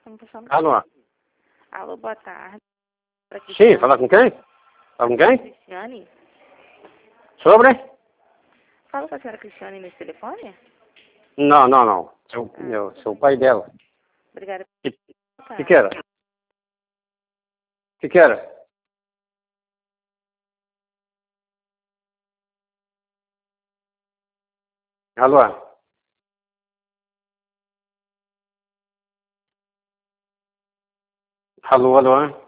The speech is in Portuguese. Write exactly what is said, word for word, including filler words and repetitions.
Estamos passando. Alô? Alô, boa tarde. Sim, fala com quem? Fala com quem? Cristiane? Sobre? Fala com a senhora Cristiane nesse telefone? Não, não, não. Sou, Ah. eu sou o pai dela. Obrigada. O que, Boa tarde. que que era? O que que era? Alô? Alô, alô?